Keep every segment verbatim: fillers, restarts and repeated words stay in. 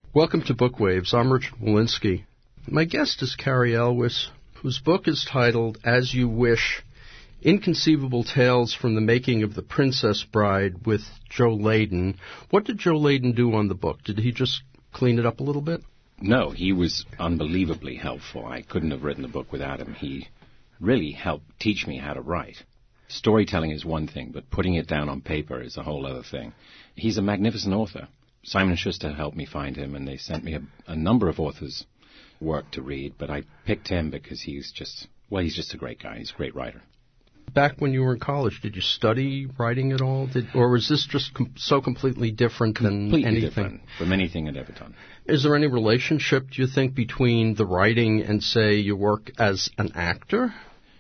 Welcome to Bookwaves. I'm Richard Walensky. My guest is Cary Elwes, whose book is titled As You Wish, Inconceivable Tales from the Making of the Princess Bride with Joe Layden. What did Joe Layden do on the book? Did he just clean it up a little bit? No, he was unbelievably helpful. I couldn't have written the book without him. He really helped teach me how to write. Storytelling is one thing, but putting it down on paper is a whole other thing. He's a magnificent author. Simon and Schuster helped me find him, and they sent me a, a number of authors' work to read, but I picked him because he's just, well, he's just a great guy. He's a great writer. Back when you were in college, did you study writing at all? Did, or was this just com- so completely different completely than anything? Different from anything I'd ever done. Is there any relationship, do you think, between the writing and, say, your work as an actor?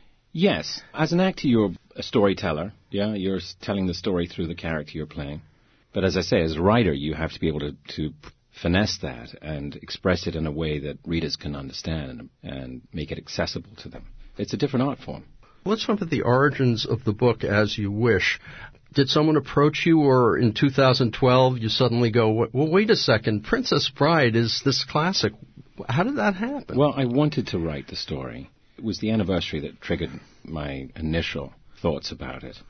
Yes. As an actor, you're a storyteller. Yeah, you're telling the story through the character you're playing. But as I say, as a writer, you have to be able to, to finesse that and express it in a way that readers can understand and, and make it accessible to them. It's a different art form. Let's talk about the origins of the book, As You Wish. Did someone approach you, or in two thousand twelve you suddenly go, well, wait a second, Princess Bride is this classic. How did that happen? Well, I wanted to write the story. It was the anniversary that triggered my initial thoughts about it.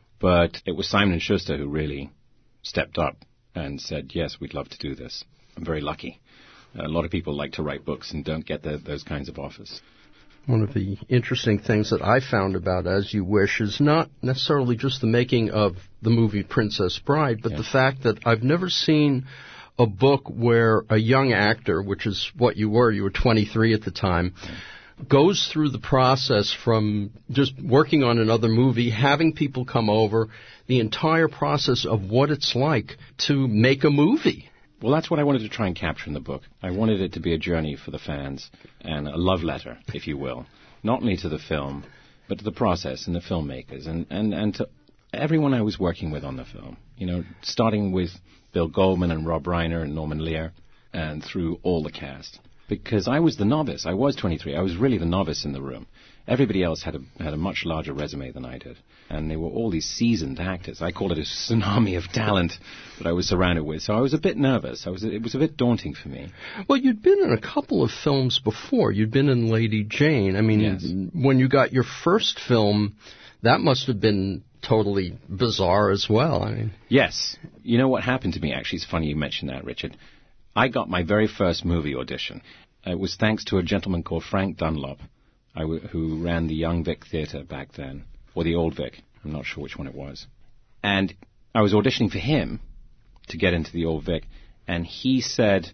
But it was Simon and Schuster who really stepped up and said, yes, we'd love to do this. I'm very lucky. A lot of people like to write books and don't get the, those kinds of offers. One of the interesting things that I found about As You Wish is not necessarily just the making of the movie Princess Bride, but yeah. the fact that I've never seen a book where a young actor, which is what you were, you were twenty-three at the time, yeah. goes through the process from just working on another movie, having people come over, the entire process of what it's like to make a movie. Well, that's what I wanted to try and capture in the book. I wanted it to be a journey for the fans and a love letter, if you will, not only to the film, but to the process and the filmmakers and, and, and to everyone I was working with on the film. You know, starting with Bill Goldman and Rob Reiner and Norman Lear and through all the cast. Because I was the novice. I was twenty-three. I was really the novice in the room. Everybody else had a had a much larger resume than I did. And they were all these seasoned actors. I called it a tsunami of talent that I was surrounded with. So I was a bit nervous. I was It was a bit daunting for me. Well, you'd been in a couple of films before. You'd been in Lady Jane. I mean, yes. when you got your first film, that must have been totally bizarre as well. I mean, yes. You know what happened to me, actually? It's funny you mentioned that, Richard. I got my very first movie audition. It was thanks to a gentleman called Frank Dunlop, I w- who ran the Young Vic Theatre back then, or the Old Vic. I'm not sure which one it was. And I was auditioning for him to get into the Old Vic, and he said,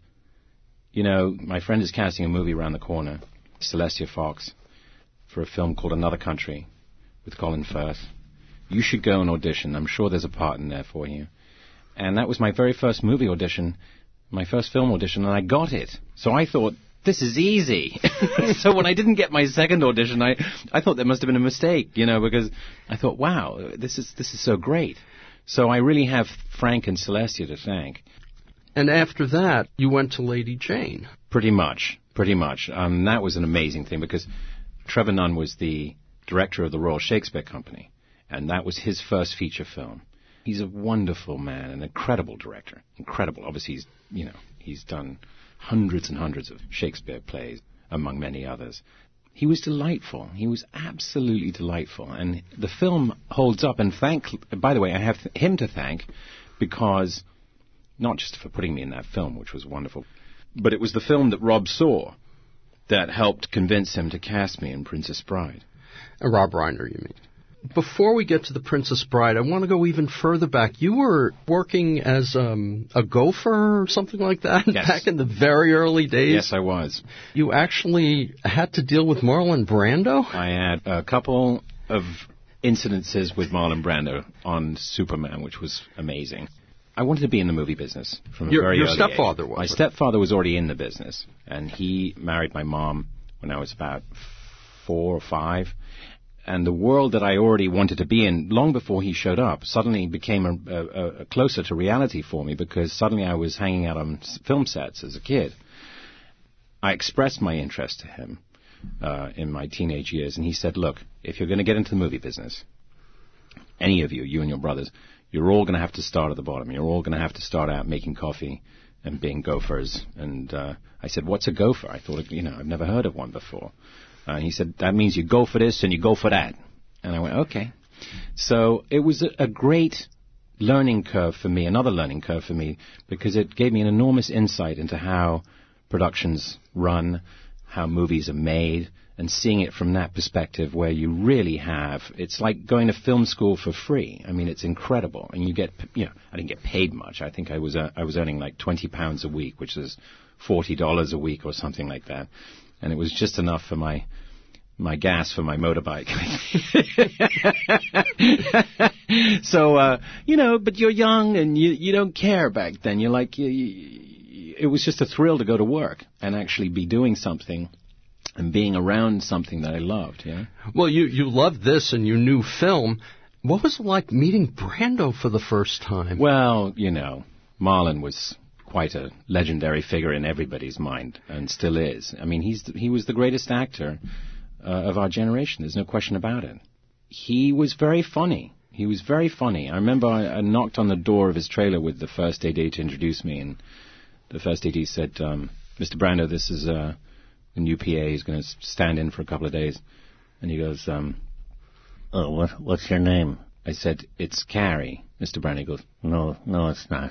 you know, my friend is casting a movie around the corner, Celestia Fox, for a film called Another Country with Colin Firth. You should go and audition. I'm sure there's a part in there for you. And that was my very first movie audition, my first film audition, and I got it. So I thought, this is easy. So when I didn't get my second audition, I, I thought there must have been a mistake, you know, because I thought, wow, this is this is so great. So I really have Frank and Celestia to thank. And after that, you went to Lady Jane. Pretty much, pretty much. Um, that was an amazing thing because Trevor Nunn was the director of the Royal Shakespeare Company, and that was his first feature film. He's a wonderful man, an incredible director. Incredible. Obviously, he's, you know, he's done hundreds and hundreds of Shakespeare plays, among many others. He was delightful. He was absolutely delightful. And the film holds up. And thank, by the way, I have him to thank because, not just for putting me in that film, which was wonderful, but it was the film that Rob saw that helped convince him to cast me in Princess Bride. Uh, Rob Reiner, you mean? Before we get to The Princess Bride, I want to go even further back. You were working as um, a gopher or something like that yes. back in the very early days? Yes, I was. You actually had to deal with Marlon Brando? I had a couple of incidences with Marlon Brando on Superman, which was amazing. I wanted to be in the movie business from a your, very your early stepfather age. was. My stepfather was already in the business, and he married my mom when I was about four or five. And the world that I already wanted to be in long before he showed up suddenly became a, a, a closer to reality for me because suddenly I was hanging out on film sets as a kid. I expressed my interest to him uh, in my teenage years, and he said, look, if you're going to get into the movie business, any of you, you and your brothers, you're all going to have to start at the bottom. You're all going to have to start out making coffee and being gophers. And uh, I said, what's a gopher? I thought, you know, I've never heard of one before. Uh, he said, that means you go for this and you go for that. And I went, okay. So it was a, a great learning curve for me, another learning curve for me, because it gave me an enormous insight into how productions run, how movies are made, and seeing it from that perspective where you really have, it's like going to film school for free. I mean, it's incredible. And you get, you know, I didn't get paid much. I think I was uh, I was earning like twenty pounds a week, which is forty dollars a week or something like that. And it was just enough for my my gas for my motorbike. So, uh, you know, but you're young and you, you don't care back then. You're like, you, you, it was just a thrill to go to work and actually be doing something and being around something that I loved, yeah. Well, you, you loved this and you knew film. What was it like meeting Brando for the first time? Well, you know, Marlon was quite a legendary figure in everybody's mind and still is. I mean, he's he was the greatest actor uh, of our generation. There's no question about it. He was very funny. He was very funny. I remember I, I knocked on the door of his trailer with the first A D to introduce me, and the first A D said, um, Mister Brando, this is... Uh, a new P A. He's going to stand in for a couple of days. And he goes, um, oh, what, what's your name? I said, it's Carrie, Mister Brando. He goes, no, no, it's not.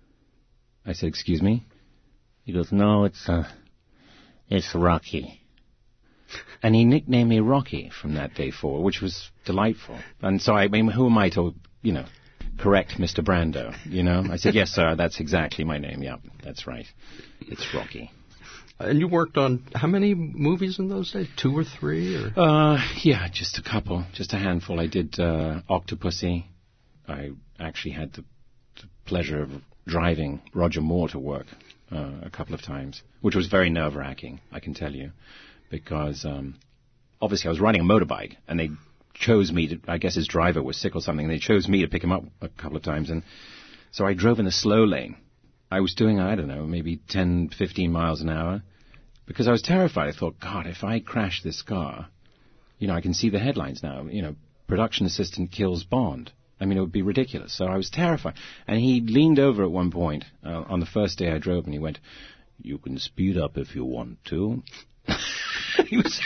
I said, excuse me? He goes, no, it's, uh, it's Rocky. And he nicknamed me Rocky from that day forward, which was delightful. And so, I mean, who am I to, you know, correct Mister Brando, you know? I said, yes, sir, that's exactly my name. Yep, that's right. It's Rocky. And you worked on how many movies in those days? Two or three? Or? Uh, yeah, just a couple, just a handful. I did uh, Octopussy. I actually had the, the pleasure of driving Roger Moore to work uh, a couple of times, which was very nerve-wracking, I can tell you, because um, obviously I was riding a motorbike, and they chose me to, I guess his driver was sick or something, and they chose me to pick him up a couple of times, and so I drove in the slow lane. I was doing, I don't know, maybe ten, fifteen miles an hour, because I was terrified. I thought, God, if I crash this car, you know, I can see the headlines now, you know, production assistant kills Bond. I mean, it would be ridiculous. So I was terrified. And he leaned over at one point uh, on the first day I drove, and he went, you can speed up if you want to. he was,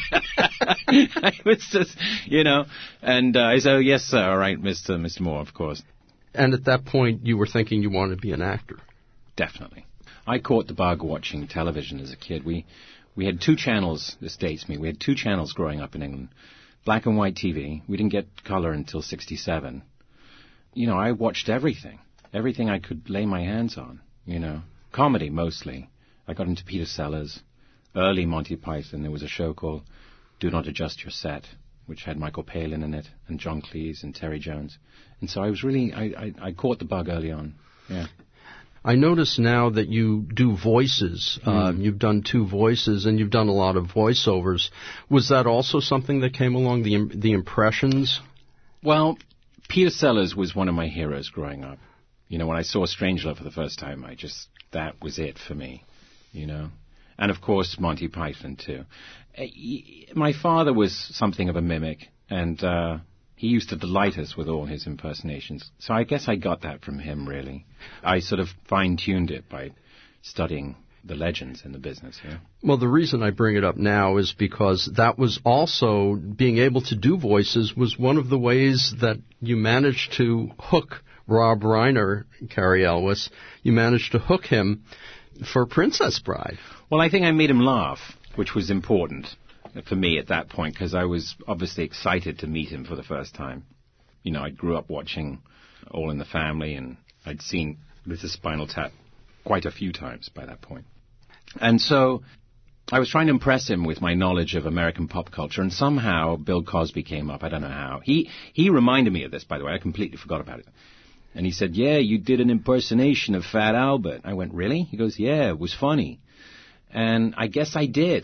I was just, you know, and uh, I said, oh, yes, sir, all right, Mister Mister Moore, of course. And at that point, you were thinking you wanted to be an actor. Definitely. I caught the bug watching television as a kid. We we had two channels, this dates me, we had two channels growing up in England. Black and white T V. We didn't get color until sixty-seven. You know, I watched everything. Everything I could lay my hands on, you know. Comedy, mostly. I got into Peter Sellers. Early Monty Python. There was a show called Do Not Adjust Your Set, which had Michael Palin in it, and John Cleese and Terry Jones. And so I was really, I, I, I caught the bug early on, yeah. I notice now that you do voices. Mm. Um, you've done two voices, and you've done a lot of voiceovers. Was that also something that came along, the the impressions? Well, Peter Sellers was one of my heroes growing up. You know, when I saw Strangelove for the first time, I just, that was it for me, you know. And, of course, Monty Python, too. Uh, my father was something of a mimic, and uh, he used to delight us with all his impersonations. So I guess I got that from him, really. I sort of fine-tuned it by studying the legends in the business, yeah. Well, the reason I bring it up now is because that was also, being able to do voices was one of the ways that you managed to hook Rob Reiner, Cary Elwes. You managed to hook him for Princess Bride. Well, I think I made him laugh, which was important for me at that point, because I was obviously excited to meet him for the first time. You know, I grew up watching All in the Family, and I'd seen Missus Spinal Tap quite a few times by that point. And so I was trying to impress him with my knowledge of American pop culture, and somehow Bill Cosby came up. I don't know how. He he reminded me of this, by the way. I completely forgot about it. And he said, yeah, you did an impersonation of Fat Albert. I went, really? He goes, yeah, it was funny. And I guess I did.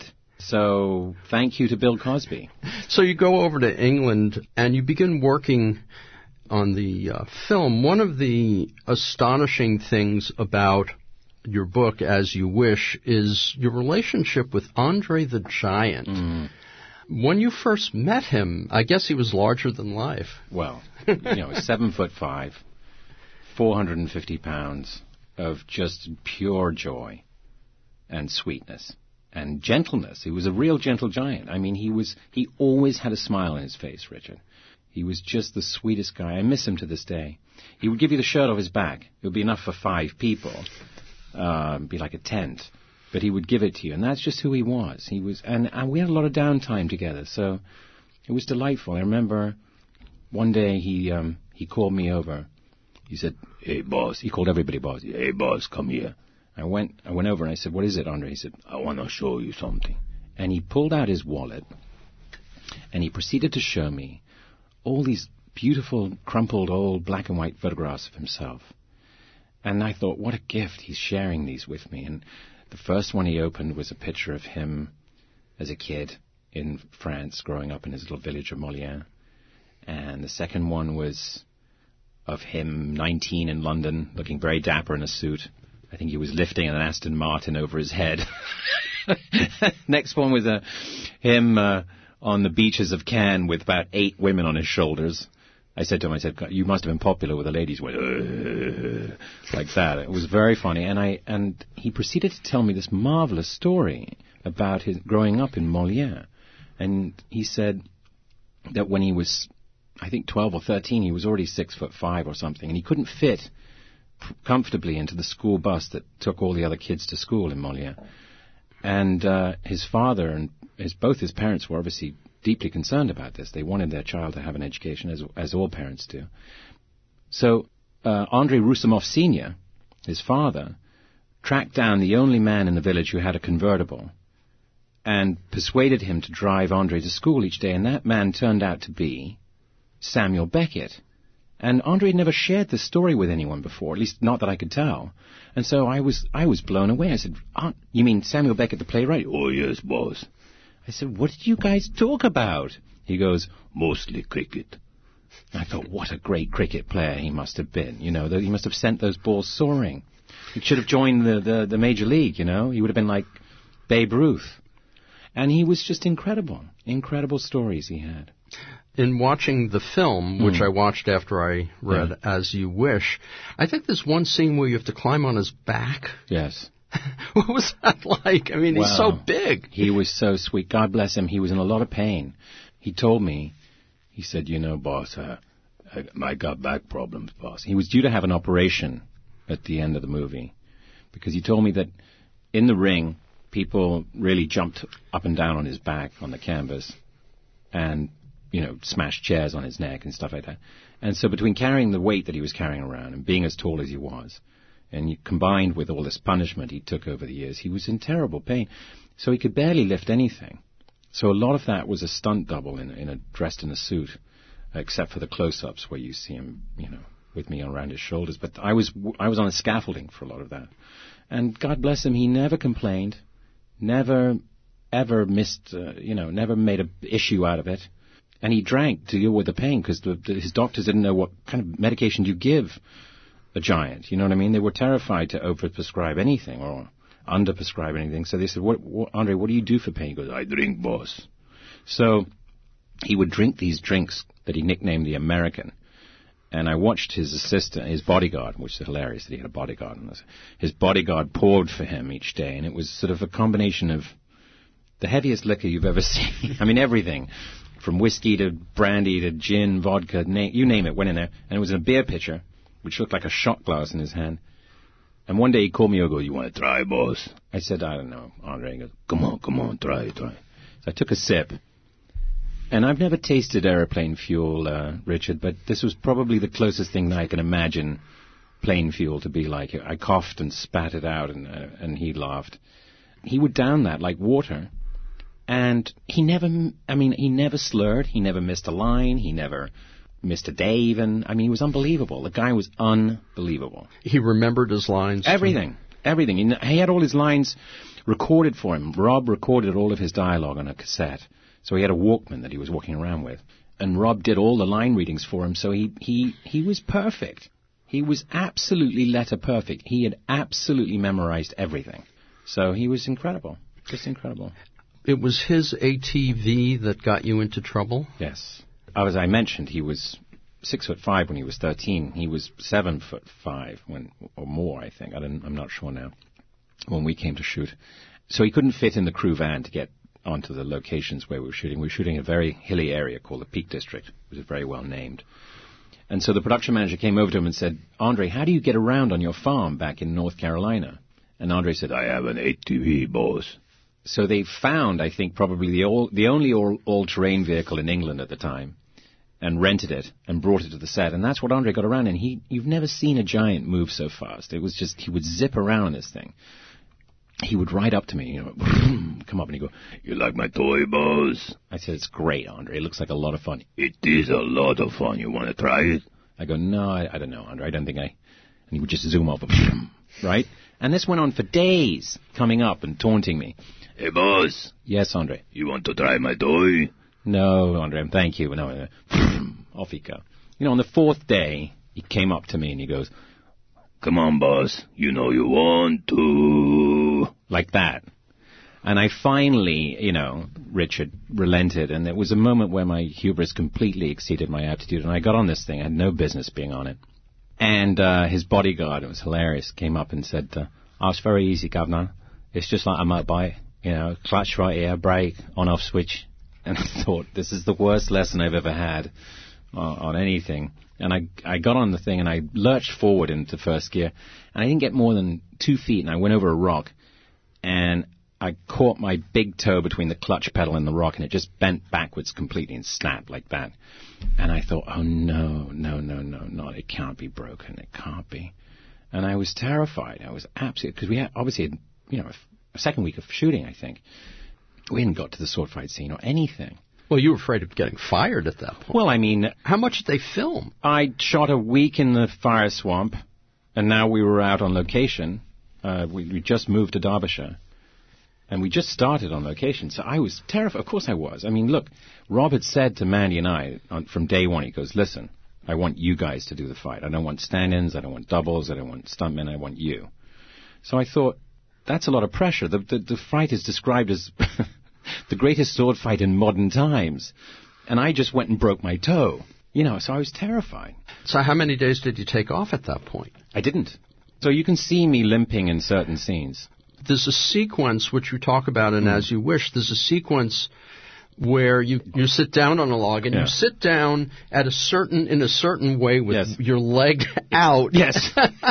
So thank you to Bill Cosby. So you go over to England and you begin working on the uh, film. One of the astonishing things about your book, As You Wish, is your relationship with Andre the Giant. Mm. When you first met him, I guess he was larger than life. Well, you know, seven foot five, four hundred fifty pounds, of just pure joy and sweetness and gentleness. He was a real gentle giant. I mean, he was, he always had a smile on his face, Richard. He was just the sweetest guy. I miss him to this day. He would give you the shirt off his back. It would be enough for five people. Uh, be like a tent. But he would give it to you, and that's just who he was. He was, and, and we had a lot of downtime together, so it was delightful. I remember one day he um, he called me over. He said, "Hey, boss." He called everybody boss. "Hey, boss, come here." I went I went over and I said, "What is it, Andre?" He said, "I want to show you something." And he pulled out his wallet, and he proceeded to show me all these beautiful, crumpled, old black and white photographs of himself. And I thought, what a gift, he's sharing these with me. And the first one he opened was a picture of him as a kid in France, growing up in his little village of Molière. And the second one was of him, nineteen, in London, looking very dapper in a suit. I think he was lifting an Aston Martin over his head. Next one was uh, him uh, on the beaches of Cannes with about eight women on his shoulders. I said to him, I said, "You must have been popular with the ladies," went, uh, like that. It was very funny. And I and he proceeded to tell me this marvelous story about his growing up in Molière. And he said that when he was, I think, twelve or thirteen, he was already six foot five or something, and he couldn't fit comfortably into the school bus that took all the other kids to school in Molière. And uh, his father and his both his parents were obviously deeply concerned about this. They wanted their child to have an education, as as all parents do. So uh, Andrei Roussimoff Senior, his father, tracked down the only man in the village who had a convertible and persuaded him to drive Andrei to school each day, and that man turned out to be Samuel Beckett. And Andrei had never shared this story with anyone before, at least not that I could tell. And so I was I was blown away. I said, "Aunt, you mean Samuel Beckett, the playwright?" "Oh, yes, boss." I said, "What did you guys talk about?" He goes, "Mostly cricket." I thought, what a great cricket player he must have been. You know, he must have sent those balls soaring. He should have joined the, the, the Major League, you know. He would have been like Babe Ruth. And he was just incredible. Incredible stories he had. In watching the film, mm. which I watched after I read yeah. As You Wish, I think there's one scene where you have to climb on his back. Yes. What was that like? I mean, well, he's so big. He was so sweet. God bless him. He was in a lot of pain. He told me, he said, "You know, boss, uh, I, I got back problems, boss." He was due to have an operation at the end of the movie because he told me that in the ring, people really jumped up and down on his back on the canvas and, you know, smashed chairs on his neck and stuff like that. And so between carrying the weight that he was carrying around and being as tall as he was, and combined with all this punishment he took over the years, he was in terrible pain. So he could barely lift anything. So a lot of that was a stunt double in, in a, dressed in a suit, except for the close-ups where you see him, you know, with me around his shoulders. But I was I was on the scaffolding for a lot of that. And God bless him, he never complained, never, ever missed, uh, you know, never made an issue out of it. And he drank to deal with the pain because the, the, his doctors didn't know what kind of medication do you give a giant, you know what I mean? They were terrified to overprescribe anything or underprescribe anything. So they said, what, what, Andre, what do you do for pain? He goes, "I drink, boss." So he would drink these drinks that he nicknamed the American. And I watched his assistant, his bodyguard, which is hilarious that he had a bodyguard. And his bodyguard poured for him each day. And it was sort of a combination of the heaviest liquor you've ever seen. I mean, everything. From whiskey to brandy to gin, vodka, na- you name it, went in there. And it was in a beer pitcher, which looked like a shot glass in his hand. And one day he called me over, "You want to try, boss?" I said, "I don't know, Andre." He goes, "Come on, come on, try, try." So I took a sip. And I've never tasted aeroplane fuel, uh, Richard, but this was probably the closest thing that I can imagine plane fuel to be like. I coughed and spat it out, and, uh, and he laughed. He would down that like water. And he never, I mean, he never slurred. He never missed a line. He never missed a day even. I mean, he was unbelievable. The guy was unbelievable. He remembered his lines. Everything. Everything. He, he had all his lines recorded for him. Rob recorded all of his dialogue on a cassette. So he had a Walkman that he was walking around with. And Rob did all the line readings for him. So he, he, he was perfect. He was absolutely letter perfect. He had absolutely memorized everything. So he was incredible. Just incredible. It was his A T V that got you into trouble? Yes. As I mentioned, he was six foot five when he was thirteen. He was seven foot five when, or more, I think. I don't, I'm not sure now. When we came to shoot, so he couldn't fit in the crew van to get onto the locations where we were shooting. We were shooting in a very hilly area called the Peak District. It was very well named. And so the production manager came over to him and said, "Andre, how do you get around on your farm back in North Carolina?" And Andre said, "I have an A T V, boss." So they found, I think, probably the, all, the only all, all-terrain vehicle in England at the time, and rented it and brought it to the set. And that's what Andre got around in. He, you've never seen a giant move so fast. It was just, he would zip around this thing. He would ride up to me, you know, come up and he'd go, "You like my toy, boss?" I said, "It's great, Andre. It looks like a lot of fun." "It is a lot of fun. You want to try it?" I go, "No, I, I don't know, Andre. I don't think I..." And he would just zoom up, right? And this went on for days, coming up and taunting me. "Hey, boss." "Yes, Andre." "You want to try my toy?" "No, Andre, thank you." No, no. Off he go. You know, on the fourth day, he came up to me and he goes, "Come on, boss. You know you want to." Like that. And I finally, you know, Richard, relented. And there was a moment where my hubris completely exceeded my aptitude. And I got on this thing. I had no business being on it. And uh, his bodyguard, it was hilarious, came up and said, uh, "Oh, it's very easy, Governor. It's just like a motorbike. You know, clutch right here, brake, on-off switch." And I thought, this is the worst lesson I've ever had uh, on anything. And I I got on the thing and I lurched forward into first gear. And I didn't get more than two feet and I went over a rock. And I caught my big toe between the clutch pedal and the rock and it just bent backwards completely and snapped like that. And I thought, oh no, no, no, no, no, it can't be broken. It can't be. And I was terrified. I was absolutely, because we had obviously, had, you know, a, a second week of shooting, I think. We hadn't got to the sword fight scene or anything. Well, you were afraid of getting fired at that point. Well, I mean... How much did they film? I shot a week in the fire swamp, and now we were out on location. Uh, we, we just moved to Derbyshire, and we just started on location, so I was terrified. Of course I was. I mean, look, Rob had said to Mandy and I on, from day one, he goes, "Listen, I want you guys to do the fight. I don't want stand-ins, I don't want doubles, I don't want stuntmen, I want you." So I thought, that's a lot of pressure. The, the, the fight is described as the greatest sword fight in modern times. And I just went and broke my toe. You know, so I was terrified. So how many days did you take off at that point? I didn't. So you can see me limping in certain scenes. There's a sequence which you talk about in mm. As You Wish. There's a sequence where you, you sit down on a log and yeah. you sit down at a certain in a certain way with yes. your leg out. Yes.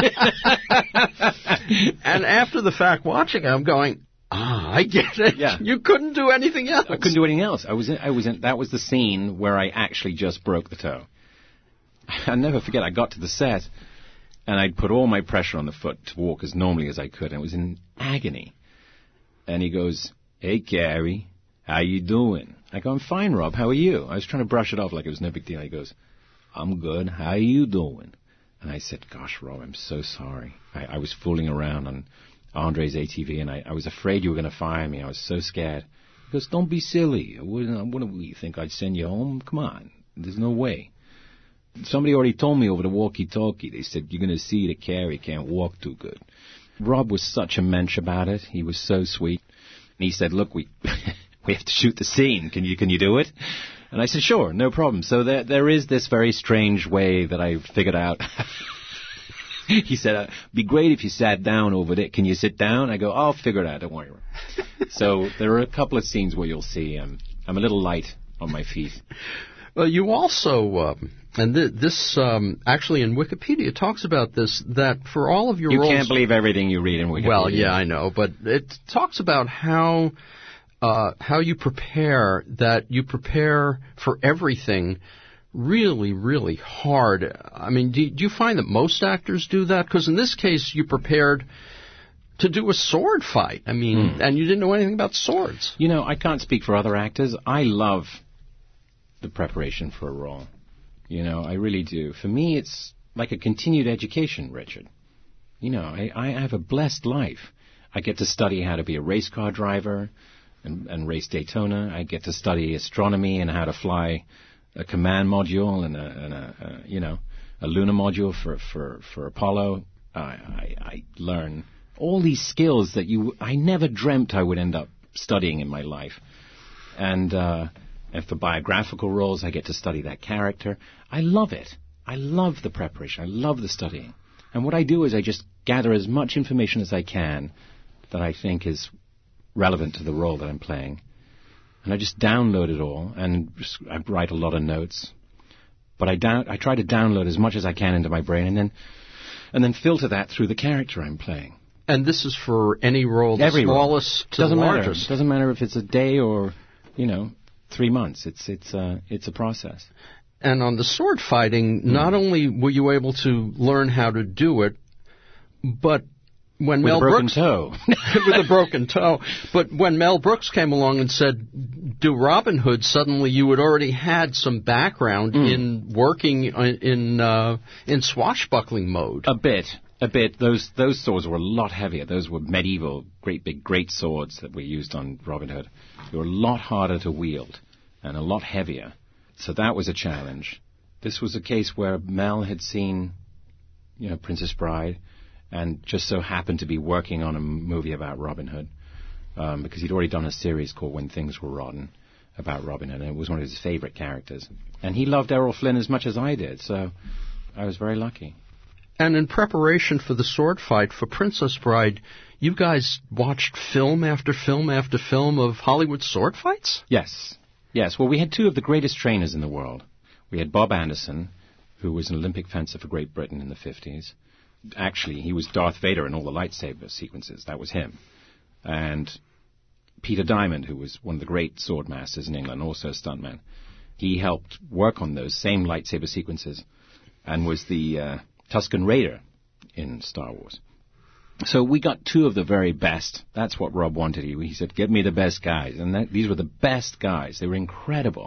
And after the fact, watching it, I'm going, ah, I get it. Yeah. You couldn't do anything else. I couldn't do anything else. I was in, I was in, that was the scene where I actually just broke the toe. I'll never forget, I got to the set, and I'd put all my pressure on the foot to walk as normally as I could, and it was in agony. And he goes, "Hey, Gary, how you doing?" I go, "I'm fine, Rob. How are you?" I was trying to brush it off like it was no big deal. He goes, "I'm good. How you doing?" And I said, "Gosh, Rob, I'm so sorry. I, I was fooling around on Andre's A T V, and I, I was afraid you were going to fire me. I was so scared." He goes, "Don't be silly. I wouldn't, I wouldn't you think I'd send you home? Come on. There's no way. Somebody already told me over the walkie-talkie. They said, you're going to see that Carrie can't walk too good." Rob was such a mensch about it. He was so sweet. And he said, "Look, we we have to shoot the scene. Can you can you do it?" And I said, "Sure, no problem." So there there is this very strange way that I figured out. He said, "It'd be great if you sat down over there. Can you sit down?" I go, "I'll figure it out. Don't worry." So there are a couple of scenes where you'll see um, I'm a little light on my feet. Well, you also, um, and th- this um, actually in Wikipedia talks about this, that for all of your you roles... You can't believe everything you read in Wikipedia. Well, yeah, I know, but it talks about how uh, how you prepare, that you prepare for everything really, really hard. I mean, do, do you find that most actors do that? Because in this case, you prepared to do a sword fight. I mean, mm. and you didn't know anything about swords. You know, I can't speak for other actors. I love the preparation for a role. You know, I really do. For me, it's like a continued education, Richard. You know, I, I have a blessed life. I get to study how to be a race car driver and, and race Daytona. I get to study astronomy and how to fly a command module and a, and a, a you know, a lunar module for, for, for Apollo. I, I, I learn all these skills that you I never dreamt I would end up studying in my life. And, uh, and for biographical roles, I get to study that character. I love it. I love the preparation. I love the studying. And what I do is I just gather as much information as I can that I think is relevant to the role that I'm playing. And I just download it all, and just, I write a lot of notes. But I down, I try to download as much as I can into my brain, and then and then filter that through the character I'm playing. And this is for any role, the Every smallest role. to Doesn't the matter. largest. Doesn't matter if it's a day or, you know, three months. It's it's uh, it's a process. And on the sword fighting, mm. not only were you able to learn how to do it, but when with Mel a broken Brooks toe, with a broken toe, but when Mel Brooks came along and said, "Do Robin Hood," suddenly you had already had some background mm. in working in uh, in swashbuckling mode. A bit, a bit. Those those swords were a lot heavier. Those were medieval, great big, great swords that were used on Robin Hood. They were a lot harder to wield and a lot heavier. So that was a challenge. This was a case where Mel had seen, you know, Princess Bride, and just so happened to be working on a movie about Robin Hood, um, because he'd already done a series called When Things Were Rotten about Robin Hood, and it was one of his favorite characters. And he loved Errol Flynn as much as I did, so I was very lucky. And in preparation for the sword fight for Princess Bride, you guys watched film after film after film of Hollywood sword fights? Yes. Yes. Well, we had two of the greatest trainers in the world. We had Bob Anderson, who was an Olympic fencer for Great Britain in the fifties. Actually, he was Darth Vader in all the lightsaber sequences. That was him. And Peter Diamond, who was one of the great sword masters in England, also a stuntman. He helped work on those same lightsaber sequences and was the uh, Tusken Raider in Star Wars. So we got two of the very best. That's what Rob wanted. He, he said, give me the best guys. And that, these were the best guys. They were incredible.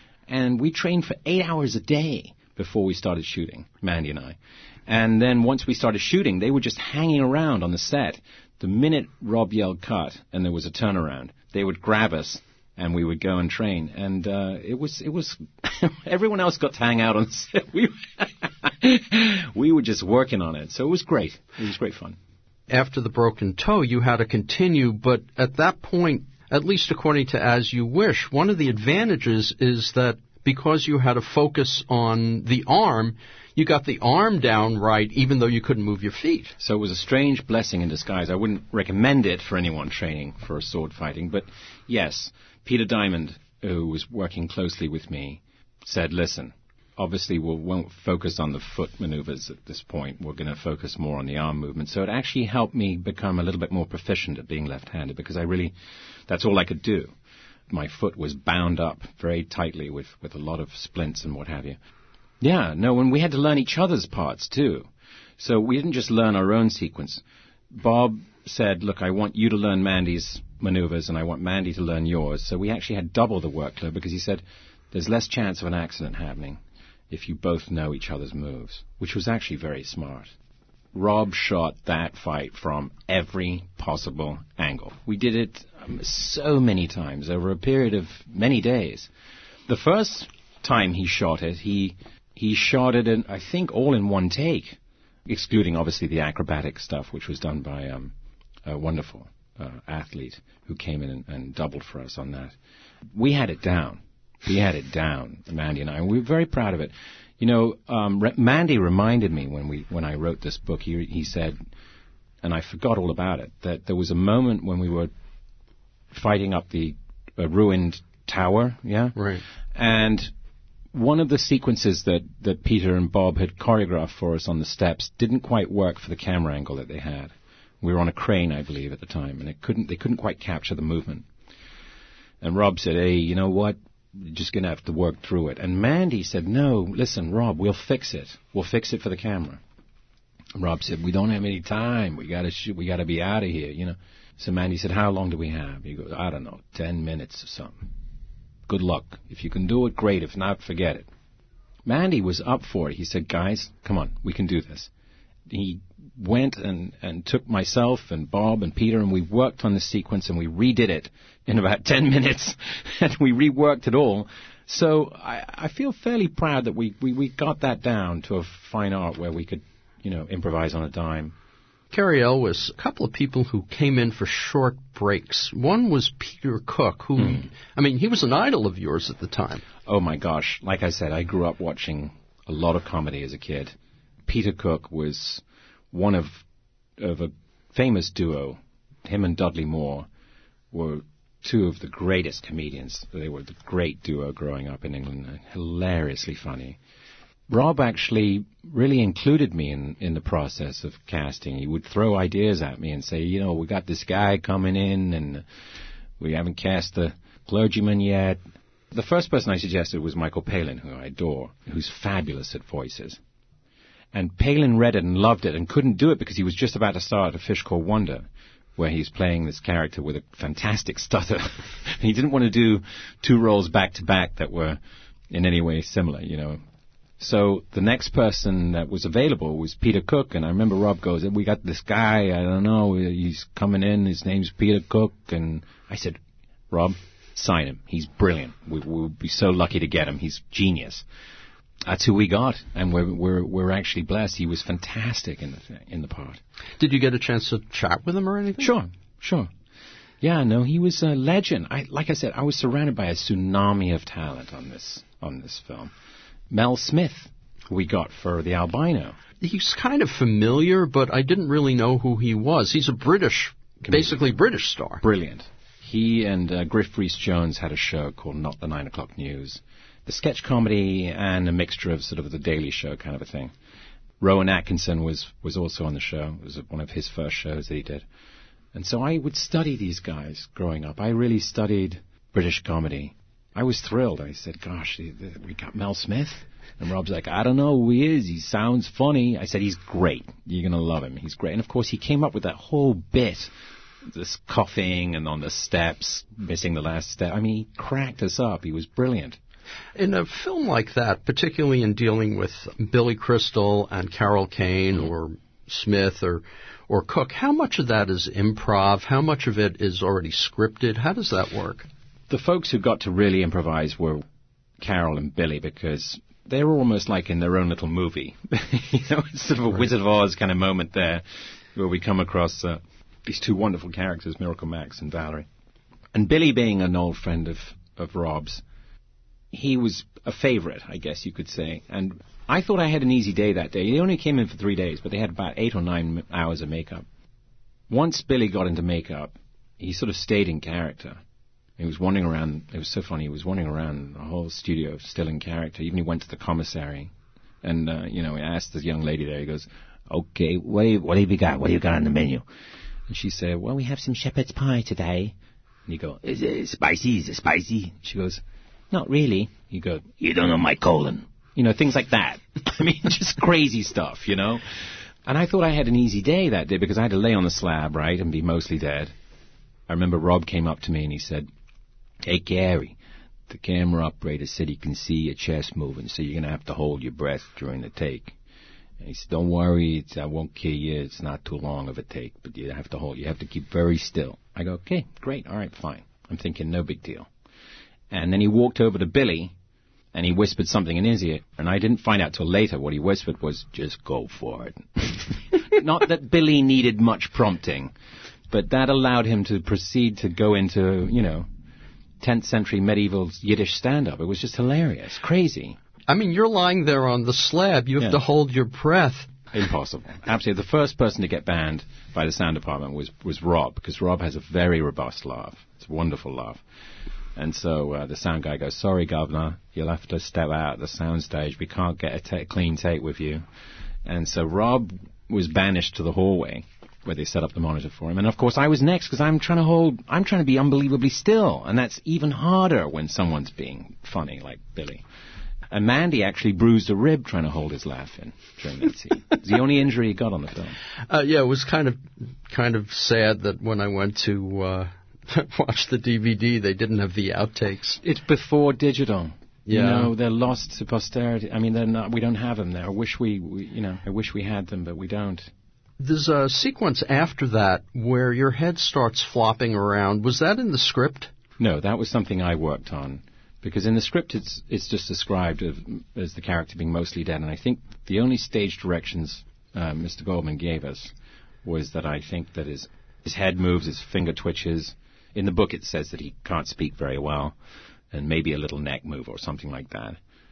And we trained for eight hours a day before we started shooting, Mandy and I. And then once we started shooting, they were just hanging around on the set. The minute Rob yelled cut and there was a turnaround, they would grab us and we would go and train. And uh, it was, it was everyone else got to hang out on the set. We, we were just working on it. So it was great. It was great fun. After the broken toe, you had to continue, but at that point, at least according to As You Wish, one of the advantages is that because you had to focus on the arm, you got the arm down right, even though you couldn't move your feet. So it was a strange blessing in disguise. I wouldn't recommend it for anyone training for sword fighting, but yes, Peter Diamond, who was working closely with me, said, listen, obviously we won't focus on the foot maneuvers at this point. We're going to focus more on the arm movement. So it actually helped me become a little bit more proficient at being left-handed, because I really, that's all I could do. My foot was bound up very tightly with, with a lot of splints and what have you. Yeah, no, and we had to learn each other's parts, too. So we didn't just learn our own sequence. Bob said, look, I want you to learn Mandy's maneuvers, and I want Mandy to learn yours. So we actually had double the workload, because he said there's less chance of an accident happening if you both know each other's moves, which was actually very smart. Rob shot that fight from every possible angle. We did it um, so many times over a period of many days. The first time he shot it, he he shot it, in, I think, all in one take, excluding, obviously, the acrobatic stuff, which was done by um, a wonderful uh, athlete who came in and, and doubled for us on that. We had it down. We had it down, Mandy and I, and we were very proud of it. You know, um, Re- Mandy reminded me when we when I wrote this book, he, he said, and I forgot all about it, that there was a moment when we were fighting up the uh, ruined tower, yeah? Right. And one of the sequences that, that Peter and Bob had choreographed for us on the steps didn't quite work for the camera angle that they had. We were on a crane, I believe, at the time, and it couldn't they couldn't quite capture the movement. And Rob said, hey, you know what? You're just going to have to work through it. And Mandy said, no, listen, Rob, we'll fix it. We'll fix it for the camera. And Rob said, we don't have any time. We got to shoot. We got to be out of here, you know. So Mandy said, how long do we have? He goes, I don't know, ten minutes or something. Good luck. If you can do it, great. If not, forget it. Mandy was up for it. He said, guys, come on, we can do this. He went and, and took myself and Bob and Peter, and we worked on the sequence, and we redid it in about ten minutes, and we reworked it all. So I, I feel fairly proud that we, we, we got that down to a fine art where we could, you know, improvise on a dime. Cary Elwes, a couple of people who came in for short breaks. One was Peter Cook, who, mm. I mean, he was an idol of yours at the time. Oh, my gosh. Like I said, I grew up watching a lot of comedy as a kid. Peter Cook was one of of a famous duo. Him and Dudley Moore were two of the greatest comedians. They were the great duo growing up in England. Hilariously funny. Rob actually really included me in, in the process of casting. He would throw ideas at me and say, you know, we got this guy coming in and we haven't cast the clergyman yet. The first person I suggested was Michael Palin, who I adore, who's fabulous at voices. And Palin read it and loved it and couldn't do it because he was just about to start A Fish Called Wonder, where he's playing this character with a fantastic stutter. He didn't want to do two roles back-to-back that were in any way similar, you know. So the next person that was available was Peter Cook, and I remember Rob goes, we got this guy, I don't know, he's coming in, his name's Peter Cook, and I said, Rob, sign him. He's brilliant. We, we'll be so lucky to get him. He's genius. That's who we got, and we're we're we're actually blessed. He was fantastic in the in the part. Did you get a chance to chat with him or anything? Sure, sure. Yeah, no, he was a legend. I like I said, I was surrounded by a tsunami of talent on this on this film. Mel Smith, who we got for the albino. He's kind of familiar, but I didn't really know who he was. He's a British, Comedian. basically British star. Brilliant. He and uh, Griff Rhys-Jones had a show called Not the Nine O'Clock News. The sketch comedy and a mixture of sort of the Daily Show kind of a thing. Rowan Atkinson was, was also on the show. It was one of his first shows that he did. And so I would study these guys growing up. I really studied British comedy. I was thrilled. I said, gosh, we got Mel Smith. And Rob's like, I don't know who he is. He sounds funny. I said, he's great. You're going to love him. He's great. And, of course, he came up with that whole bit, this coughing and on the steps, missing the last step. I mean, he cracked us up. He was brilliant. In a film like that, particularly in dealing with Billy Crystal and Carol Kane or Smith or or Cook, how much of that is improv? How much of it is already scripted? How does that work? The folks who got to really improvise were Carol and Billy because they were almost like in their own little movie. You know, it's sort of a right. Wizard of Oz kind of moment there where we come across uh, these two wonderful characters, Miracle Max and Valerie. And Billy being an old friend of, of Rob's, he was a favorite, I guess you could say. And I thought I had an easy day that day. He only came in for three days, but they had about eight or nine hours of makeup. Once Billy got into makeup, he sort of stayed in character. He was wandering around. It was so funny. He was wandering around the whole studio still in character. Even he went to the commissary. And, uh, you know, he asked the young lady there, he goes, okay, what, do you, what have you got? What do you got on the menu? And she said, well, we have some shepherd's pie today. And you go, is it spicy? Is it spicy? She goes, not really. You go, you don't know my colon. You know, things like that. I mean, just crazy stuff, you know. And I thought I had an easy day that day because I had to lay on the slab, right, and be mostly dead. I remember Rob came up to me and he said, hey, Gary, the camera operator said he can see your chest moving, so you're going to have to hold your breath during the take. And he said, don't worry, it's, I won't kill you. It's not too long of a take, but you have to hold. You have to keep very still. I go, okay, great, all right, fine. I'm thinking, no big deal. And then he walked over to Billy, and he whispered something in his ear. And I didn't find out till later what he whispered was, just go for it. Not that Billy needed much prompting, but that allowed him to proceed to go into, you know, tenth century medieval Yiddish stand-up. It was just hilarious, crazy. I mean, you're lying there on the slab. You have yeah. to hold your breath. Impossible. Absolutely. The first person to get banned by the sound department was, was Rob, because Rob has a very robust laugh. It's a wonderful laugh. And so uh, the sound guy goes, sorry, Governor, you'll have to step out of the sound stage. We can't get a ta- clean take with you. And so Rob was banished to the hallway where they set up the monitor for him. And, of course, I was next because I'm trying to hold, I'm trying to be unbelievably still. And that's even harder when someone's being funny, like Billy. And Mandy actually bruised a rib trying to hold his laugh in during that scene. It's the only injury he got on the film. Uh, yeah, it was kind of kind of sad that when I went to uh, watch the D V D, they didn't have the outtakes. It's before digital. Yeah. You know, they're lost to posterity. I mean, they're not, we don't have them there. I wish we, we, you know, I wish we had them, but we don't. There's a sequence after that where your head starts flopping around. Was that in the script? No, that was something I worked on. Because in the script, it's it's just described of, as the character being mostly dead. And I think the only stage directions uh, Mister Goldman gave us was that I think that his, his head moves, his finger twitches. In the book, it says that he can't speak very well, and maybe a little neck move or something like that.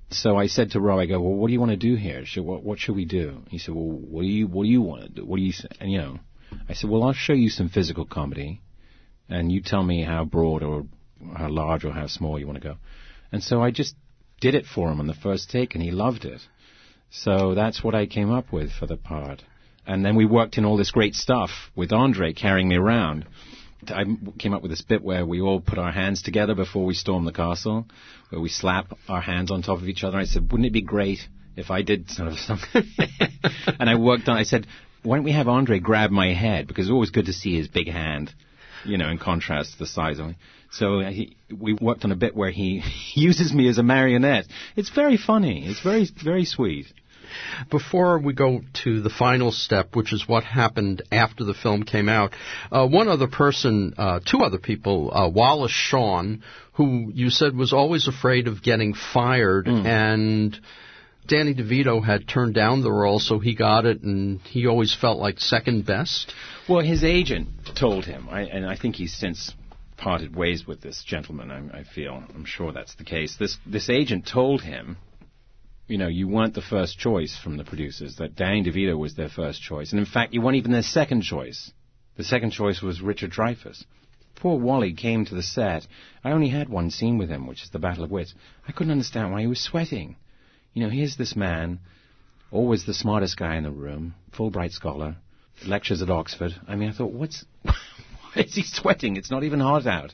So I said to Rob, I go, well, what do you want to do here? Should, what, what should we do? He said, well, what do you what do you want to do? What do you say? And, you know, I said, well, I'll show you some physical comedy, and you tell me how broad or how large or how small you want to go. And so I just did it for him on the first take, and he loved it. So that's what I came up with for the part. And then we worked in all this great stuff with Andre carrying me around. I came up with this bit where we all put our hands together before we storm the castle, where we slap our hands on top of each other. I said, wouldn't it be great if I did sort of something? And I worked on, I said, why don't we have Andre grab my head? Because it's always good to see his big hand, you know, in contrast to the size of me. So he, we worked on a bit where he uses me as a marionette. It's very funny. It's very, very sweet. Before we go to the final step, which is what happened after the film came out, uh, one other person, uh, two other people, uh, Wallace Shawn, who you said was always afraid of getting fired, mm. and Danny DeVito had turned down the role, so he got it, and he always felt like second best. Well, his agent told him, I, and I think he's since parted ways with this gentleman, I, I feel. I'm sure that's the case. This this agent told him, you know, you weren't the first choice from the producers, that Danny DeVito was their first choice. And in fact, you weren't even their second choice. The second choice was Richard Dreyfuss. Poor Wally came to the set. I only had one scene with him, which is the Battle of Wits. I couldn't understand why he was sweating. You know, here's this man, always the smartest guy in the room, Fulbright scholar, lectures at Oxford. I mean, I thought, what's... why is he sweating? It's not even hot out.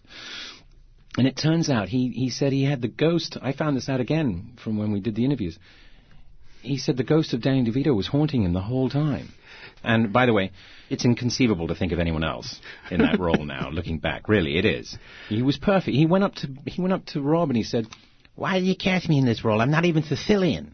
And it turns out he, he said he had the ghost. I found this out again from when we did the interviews. He said the ghost of Danny DeVito was haunting him the whole time. And by the way, it's inconceivable to think of anyone else in that role now, looking back. Really, it is. He was perfect. He went up to he went up to Rob and he said, why did you cast me in this role? I'm not even Sicilian.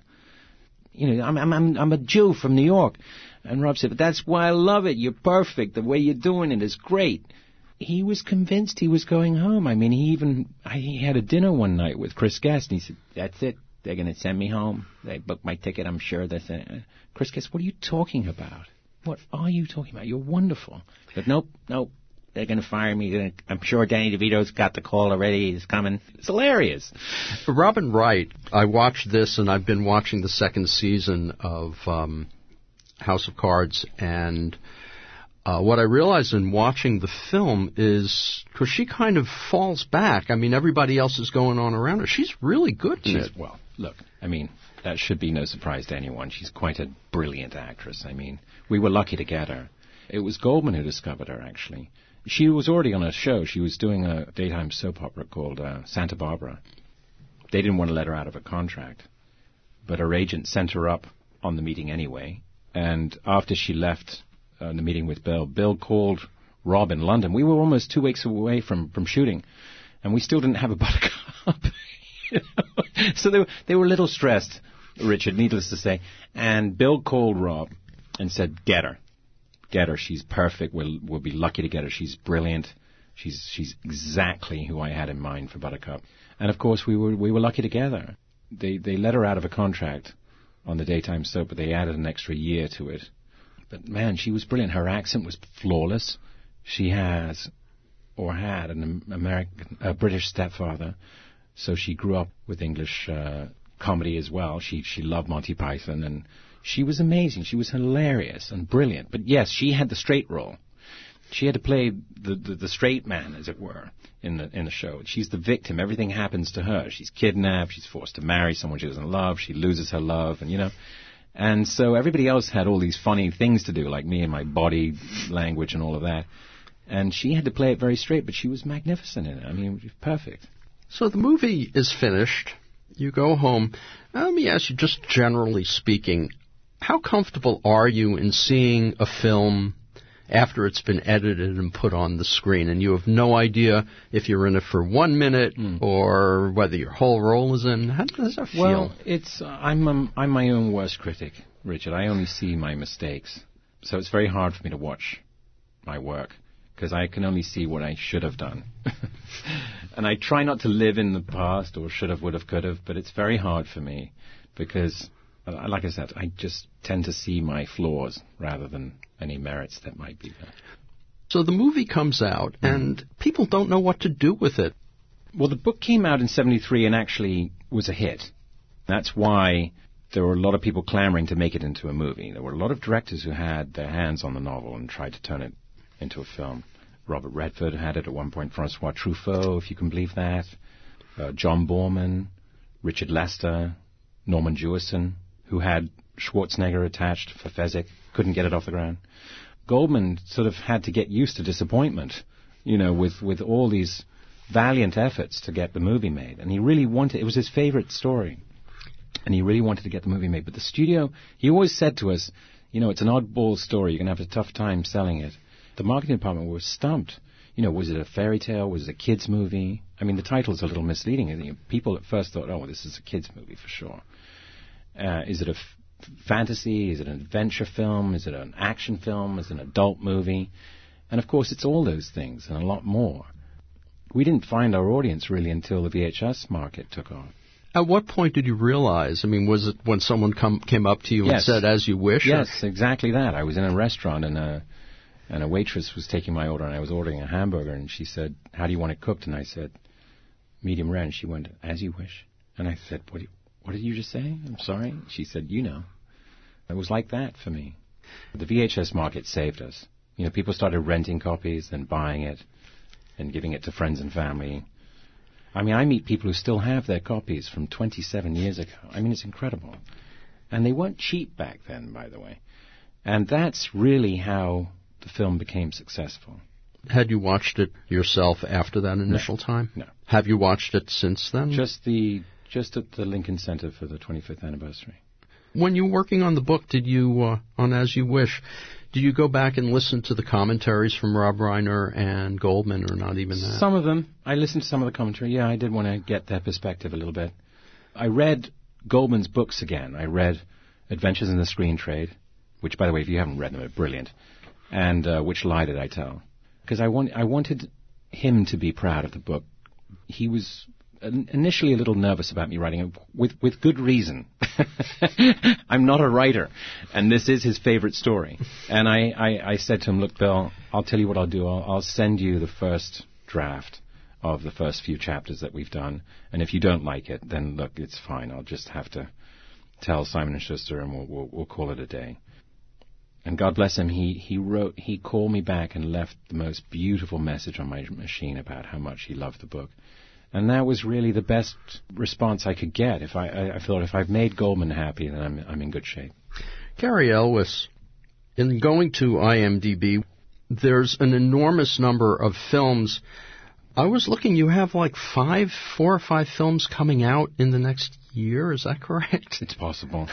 You know, I'm I'm I'm, I'm a Jew from New York. And Rob said, but that's why I love it. You're perfect. The way you're doing it is great. He was convinced he was going home. I mean, he even I, he had a dinner one night with Chris Guest, and he said, that's it. They're going to send me home. They booked my ticket, I'm sure. They said, Chris Guest, what are you talking about? What are you talking about? You're wonderful. But nope, nope. They're going to fire me. I'm sure Danny DeVito's got the call already. He's coming. It's hilarious. Robin Wright, I watched this, and I've been watching the second season of um, House of Cards, and... Uh, what I realized in watching the film is, because she kind of falls back. I mean, everybody else is going on around her. She's really good in She's, it. Well, look, I mean, that should be no surprise to anyone. She's quite a brilliant actress. I mean, we were lucky to get her. It was Goldman who discovered her, actually. She was already on a show. She was doing a daytime soap opera called uh, Santa Barbara. They didn't want to let her out of a contract, but her agent sent her up on the meeting anyway. And after she left... Uh, in the meeting with Bill, Bill called Rob in London. We were almost two weeks away from, from shooting, and we still didn't have a buttercup. You know? So they were, they were a little stressed, Richard, needless to say. And Bill called Rob and said, get her. Get her. She's perfect. We'll, we'll be lucky to get her. She's brilliant. She's she's exactly who I had in mind for Buttercup. And, of course, we were we were lucky to get her. They, they let her out of a contract on the daytime soap, but they added an extra year to it. But, man, she was brilliant. Her accent was flawless. She has, or had, an American, a British stepfather, so she grew up with English uh, comedy as well. She she loved Monty Python, and she was amazing. She was hilarious and brilliant. But, yes, she had the straight role. She had to play the, the, the straight man, as it were, in the in the show. She's the victim. Everything happens to her. She's kidnapped. She's forced to marry someone she doesn't love. She loses her love, and, you know... And so everybody else had all these funny things to do, like me and my body language and all of that. And she had to play it very straight, but she was magnificent in it. I mean, it was perfect. So the movie is finished. You go home. Now, let me ask you, just generally speaking, how comfortable are you in seeing a film after it's been edited and put on the screen, and you have no idea if you're in it for one minute mm. or whether your whole role is in? How does that feel? Well, it's uh, I'm um, I'm my own worst critic, Richard. I only see my mistakes, so it's very hard for me to watch my work because I can only see what I should have done. And I try not to live in the past or should have, would have, could have, but it's very hard for me because, like I said, I just tend to see my flaws rather than any merits that might be there. So the movie comes out, mm. and people don't know what to do with it. Well, the book came out in seventy-three and actually was a hit. That's why there were a lot of people clamoring to make it into a movie. There were a lot of directors who had their hands on the novel and tried to turn it into a film. Robert Redford had it at one point, Francois Truffaut, if you can believe that, uh, John Borman, Richard Lester, Norman Jewison, who had Schwarzenegger attached for Fezzik, couldn't get it off the ground. Goldman sort of had to get used to disappointment, you know, with, with all these valiant efforts to get the movie made. And he really wanted, it was his favorite story. And he really wanted to get the movie made. But the studio, he always said to us, you know, it's an oddball story. You're going to have a tough time selling it. The marketing department was stumped. You know, was it a fairy tale? Was it a kid's movie? I mean, the title's a little misleading. I think people at first thought, oh, this is a kid's movie for sure. Uh, is it a f- fantasy? Is it an adventure film? Is it an action film? Is it an adult movie? And, of course, it's all those things and a lot more. We didn't find our audience really until the V H S market took off. At what point did you realize? I mean, was it when someone come, came up to you yes. and said, as you wish? Yes, or? Exactly that. I was in a restaurant and a, and a waitress was taking my order and I was ordering a hamburger and she said, how do you want it cooked? And I said, medium rare. And she went, as you wish. And I said, what, do you, what did you just say? I'm sorry. She said, you know. It was like that for me. The V H S market saved us. You know, people started renting copies, then buying it and giving it to friends and family. I mean, I meet people who still have their copies from twenty-seven years ago. I mean, it's incredible. And they weren't cheap back then, by the way. And that's really how the film became successful. Had you watched it yourself after that initial no. time? No. Have you watched it since then? Just the just at the Lincoln Center for the twenty-fifth anniversary. When you were working on the book, did you, uh, on As You Wish, did you go back and listen to the commentaries from Rob Reiner and Goldman, or not even that? Some of them. I listened to some of the commentary. Yeah, I did want to get their perspective a little bit. I read Goldman's books again. I read Adventures in the Screen Trade, which, by the way, if you haven't read them, are brilliant. And uh, Which Lie Did I Tell? Because I, want, I wanted him to be proud of the book. He was initially a little nervous about me writing it, with, with good reason. I'm not a writer, and this is his favorite story. And I, I, I said to him, look, Bill, I'll tell you what I'll do. I'll, I'll send you the first draft of the first few chapters that we've done, and if you don't like it, then, look, it's fine. I'll just have to tell Simon and Schuster, and we'll, we'll, we'll call it a day. And God bless him, he, he wrote, he called me back and left the most beautiful message on my machine about how much he loved the book. And that was really the best response I could get. If I, I, I thought if I've made Goldman happy, then I'm, I'm in good shape. Cary Elwes, in going to IMDb, there's an enormous number of films. I was looking, you have like five, four or five films coming out in the next year. Is that correct? It's possible.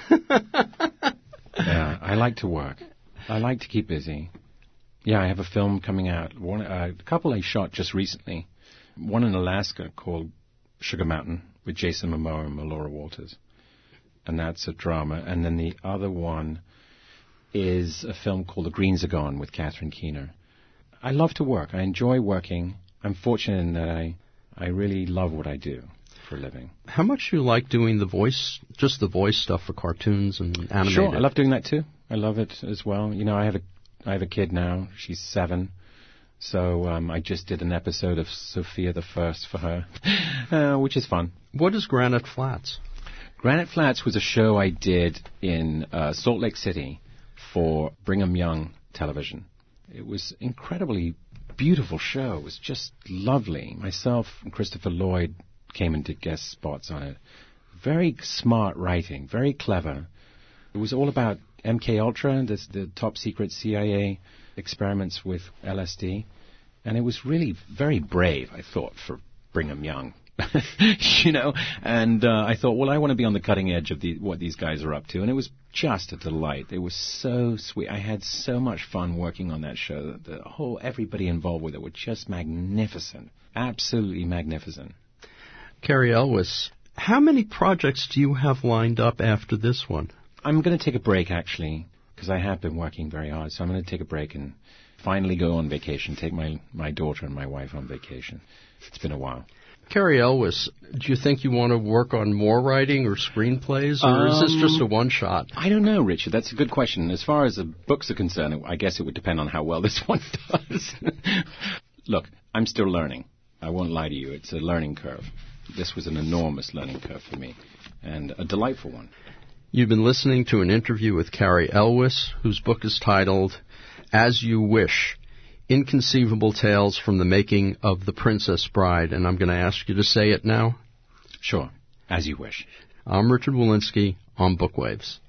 Yeah, I like to work. I like to keep busy. Yeah, I have a film coming out. One, uh, a couple I shot just recently. One in Alaska called Sugar Mountain with Jason Momoa and Melora Walters. And that's a drama. And then the other one is a film called The Greens Are Gone with Catherine Keener. I love to work. I enjoy working. I'm fortunate in that I, I really love what I do for a living. How much do you like doing the voice, just the voice stuff for cartoons and animated? Sure, I love doing that too. I love it as well. You know, I have a, I have a kid now. She's seven. So um, I just did an episode of Sophia the First for her, uh, which is fun. What is Granite Flats? Granite Flats was a show I did in uh, Salt Lake City for Brigham Young Television. It was an incredibly beautiful show. It was just lovely. Myself and Christopher Lloyd came and did guest spots on it. Very smart writing, very clever. It was all about M K Ultra, this, the top secret C I A experiments with L S D, and it was really very brave, I thought, for Brigham Young, you know, and uh, I thought, well, I want to be on the cutting edge of the, what these guys are up to, and it was just a delight. It was so sweet. I had so much fun working on that show. The whole, everybody involved with it were just magnificent, absolutely magnificent. Cary Elwes, how many projects do you have lined up after this one? I'm going to take a break, actually, because I have been working very hard, so I'm going to take a break and finally go on vacation, take my, my daughter and my wife on vacation. It's been a while. Cary Elwes, do you think you want to work on more writing or screenplays, or um, is this just a one-shot? I don't know, Richard. That's a good question. As far as the books are concerned, I guess it would depend on how well this one does. Look, I'm still learning. I won't lie to you, it's a learning curve. This was an enormous learning curve for me, and a delightful one. You've been listening to an interview with Cary Elwes, whose book is titled As You Wish, Inconceivable Tales from the Making of The Princess Bride, and I'm going to ask you to say it now. Sure. As You Wish. I'm Richard Wolinsky on Bookwaves.